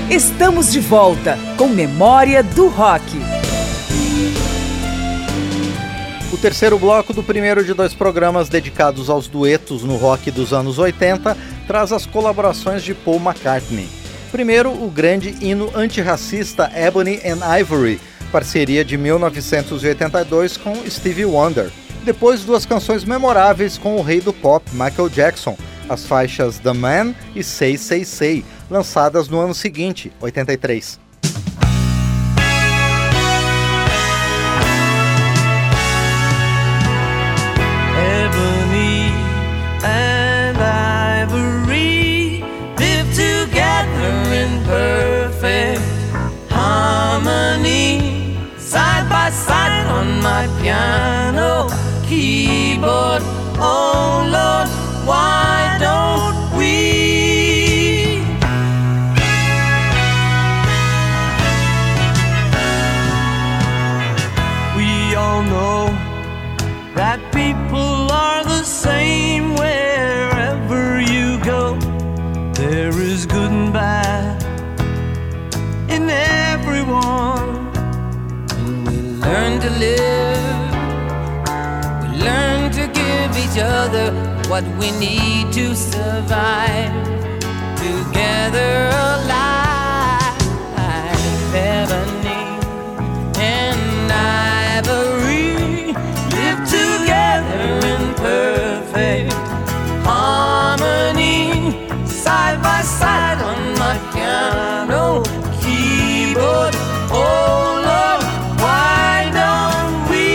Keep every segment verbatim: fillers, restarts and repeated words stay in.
Estamos de volta com Memória do Rock. O terceiro bloco do primeiro de dois programas dedicados aos duetos no rock dos anos oitenta traz as colaborações de Paul McCartney. Primeiro, o grande hino antirracista Ebony and Ivory, parceria de mil novecentos e oitenta e dois com Stevie Wonder. Depois, duas canções memoráveis com o rei do pop, Michael Jackson, as faixas The Man e Say Say Say, lançadas no ano seguinte, oitenta e três. Ebony and ivory live together in perfect harmony, side by side on my piano keyboard. Oh Lord, why don't we? We all know that people are the same wherever you go. There is good and bad in everyone. When we learn to live, we learn to give each other what we need to survive. Together alive, ebony and ivory live together in perfect harmony, side by side on my piano keyboard. Oh Lord, why don't we?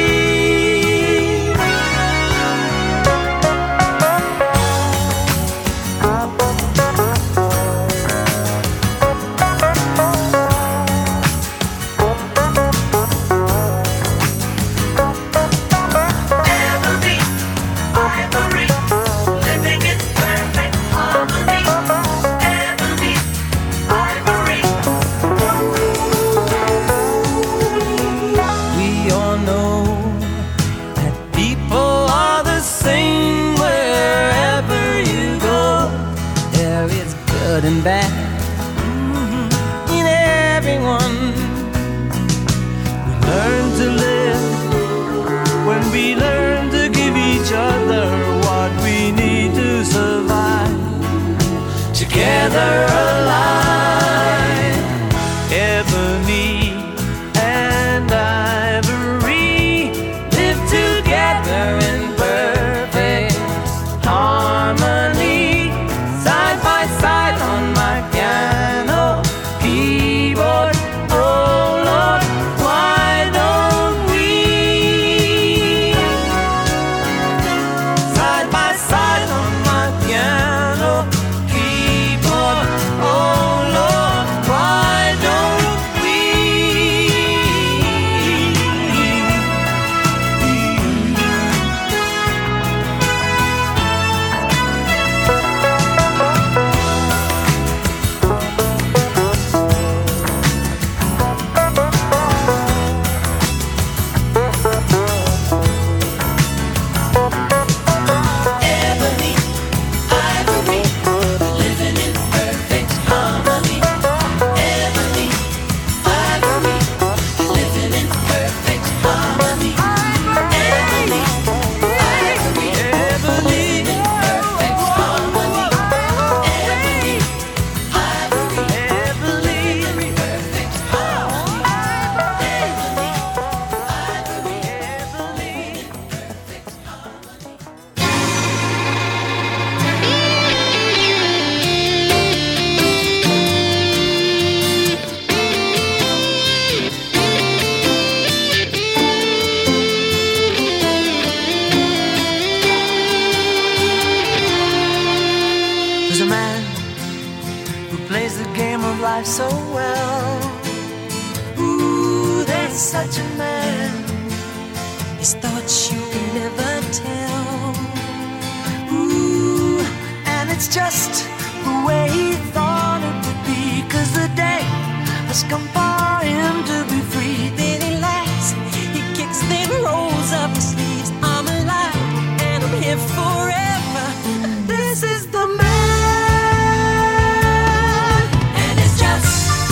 And bad mm-hmm. in everyone. We learn to live when we learn to give each other what we need to survive. Together alive, ebony and ivory live together in perfect harmony, side by side on my piano keyboard. Oh Lord, why don't we? Side by side on my piano keyboard. Oh Lord, why don't we? Ebony, ivory, living in perfect harmony. Ebony, ivory, living in perfect harmony. Ebony, ivory, living in perfect harmony. Ebony, ivory, living in perfect harmony. Ebony, ivory, living in perfect harmony. There's a man who plays the game of life so well. Ooh, there's such a man. His thoughts you can never tell. Ooh, and it's just the way he thought it would be. 'Cause the day has come for him to be free. Then he laughs, he kicks, then rolls up his sleeves. I'm alive and I'm here forever. This is the man. And it's just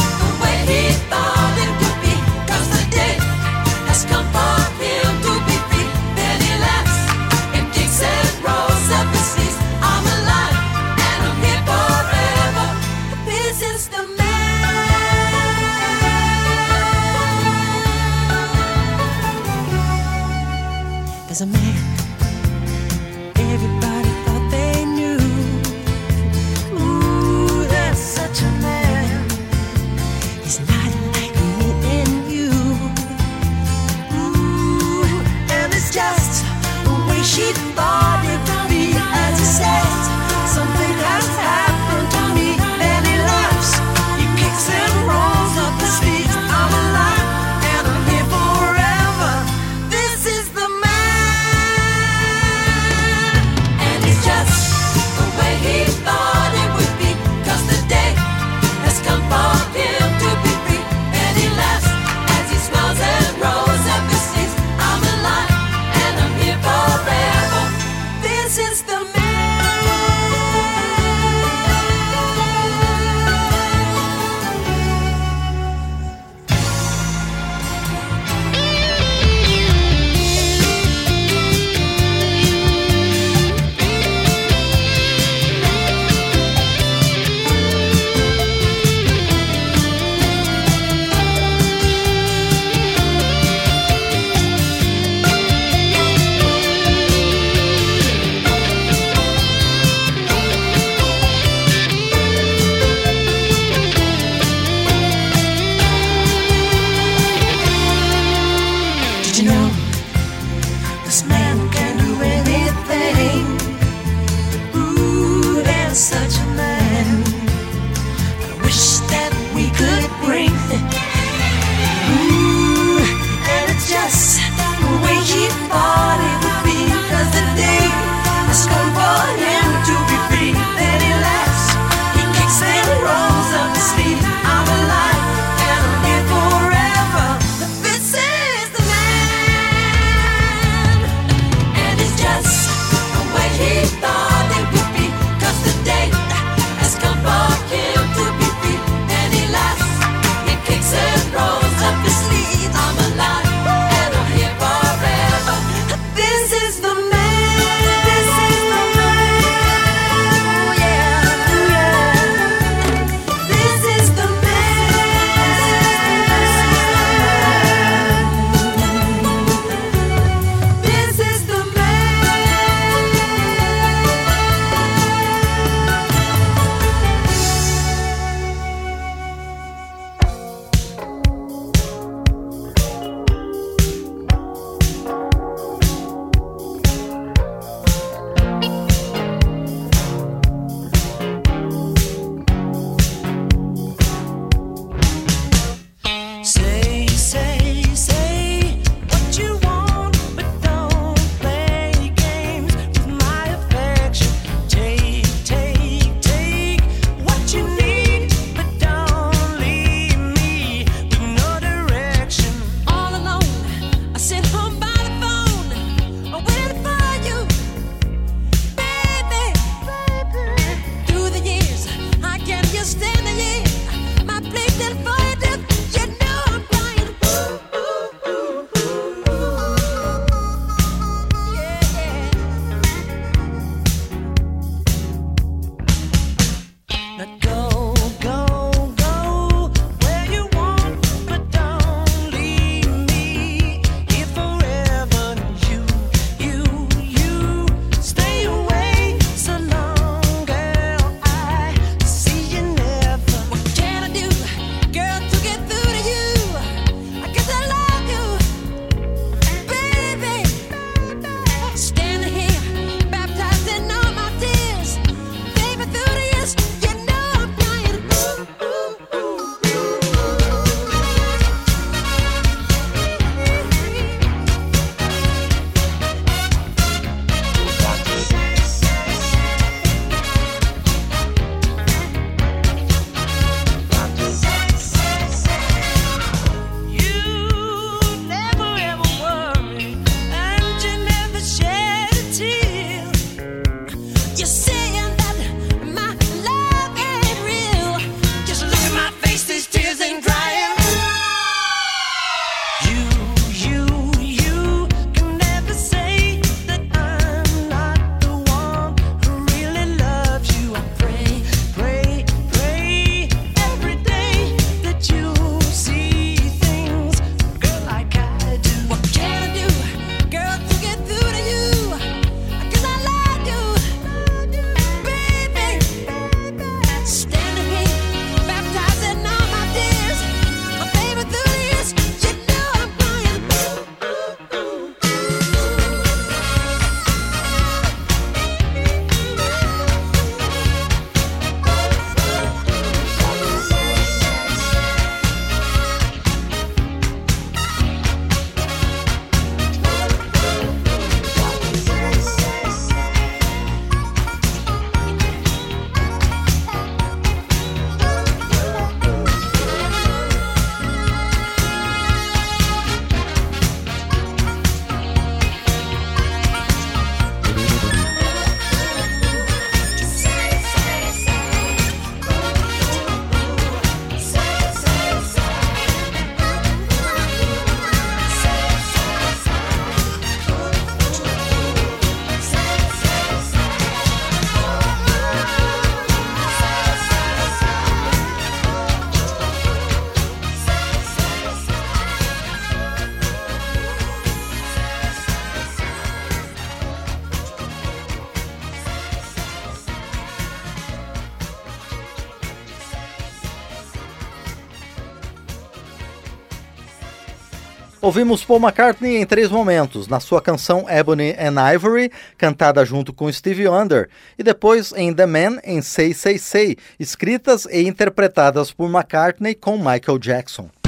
Ouvimos Paul McCartney em três momentos, na sua canção Ebony and Ivory, cantada junto com Stevie Wonder, e depois em The Man em Say Say Say, escritas e interpretadas por McCartney com Michael Jackson.